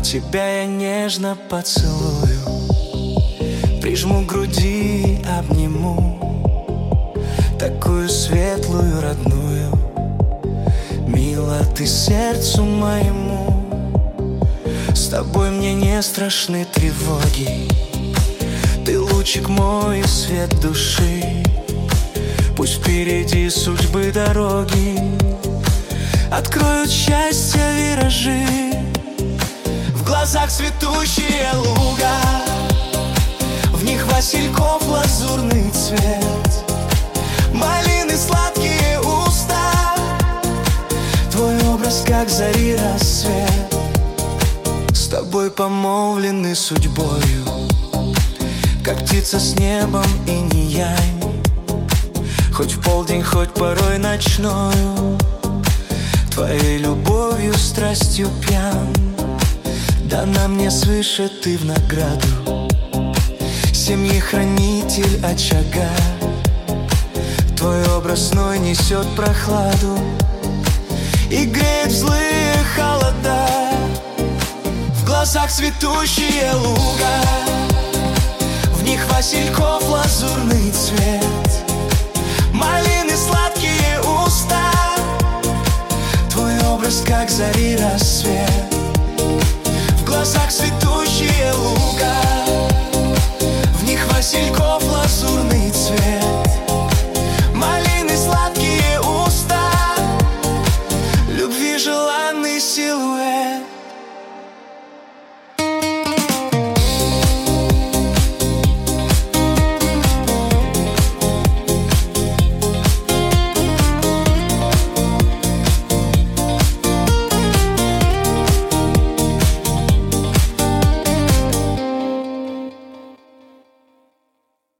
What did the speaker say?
Тебя я нежно поцелую, прижму к груди, обниму, такую светлую, родную. Мила ты сердцу моему, с тобой мне не страшны тревоги. Ты лучик мой, свет души, пусть впереди судьбы дороги откроют счастье виражи. В глазах цветущие луга, в них васильков лазурный цвет, малины сладкие уста, твой образ как зари рассвет. С тобой помолвлены судьбою, как птица с небом и неянь, хоть в полдень, хоть порой ночною, твоей любовью, страстью пьян. Дана мне свыше ты в награду, семьи хранитель очага. Твой образ ной несет прохладу и греет в злые холода. В глазах цветущие луга, в них васильков лазурный цвет, малины сладкие уста, твой образ как зари рассвет.